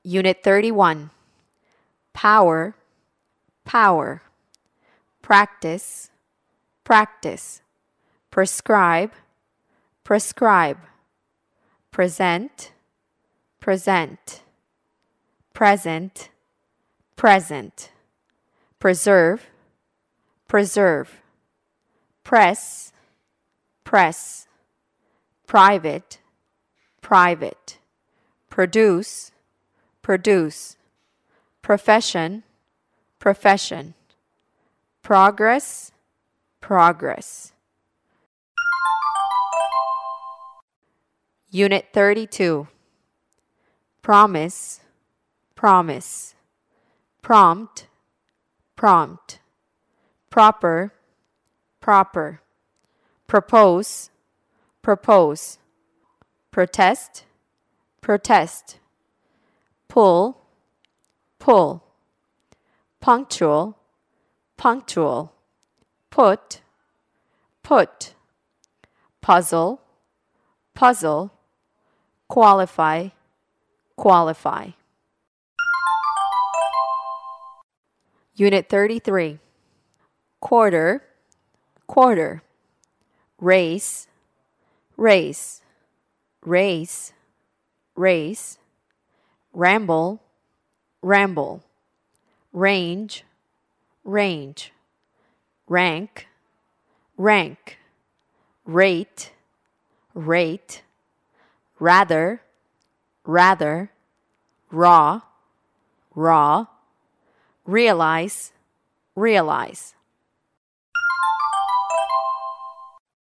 Unit 31. Power, power. Practice, practice. Prescribe, prescribe. Present, present. Present, present. Preserve, preserve. Press, press. Private, private. Produce, produce. Profession, profession. Progress, progress. Unit 32. Promise, promise. Prompt, prompt. Proper, proper. Propose, propose. Protest, protest. Pull, pull. Punctual, punctual. Put, put. Puzzle, puzzle. Qualify, qualify. Unit 33. Quarter, quarter. Race, race. Race, race. Ramble, ramble. Range, range. Rank, rank. Rate, rate. Rather, rather. Raw, raw. Realize, realize.